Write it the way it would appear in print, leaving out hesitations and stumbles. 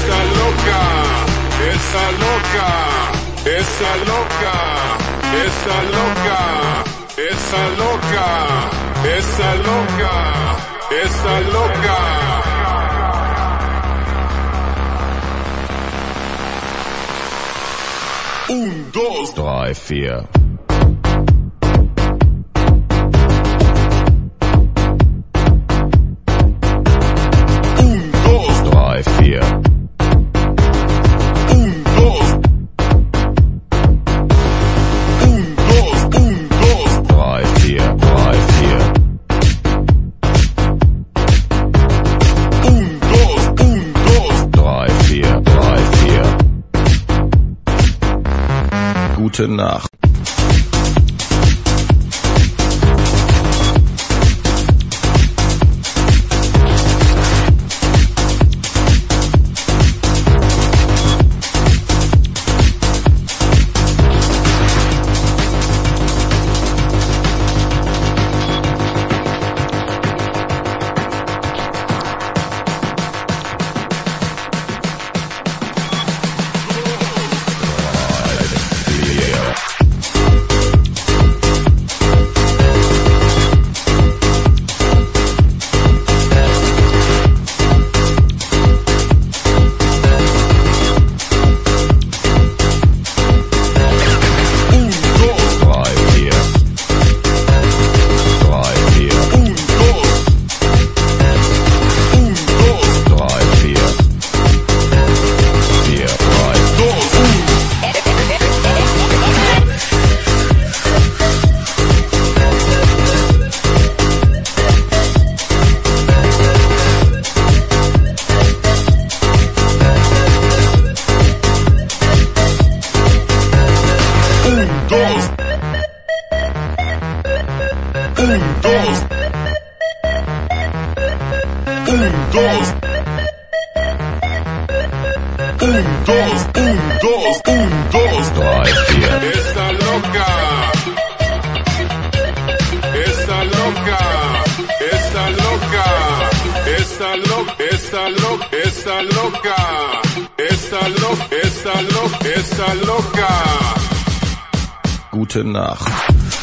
esa loca, esa loca, esa loca, esa loca, esa loca, esa loca, esa loca. 1, 2, 3, 4. Gute Nacht. Esa loca, esa loca, esa loca, esa loca, esa loca, esa loca, esa loca, esa loca, esa loca. Gute Nacht.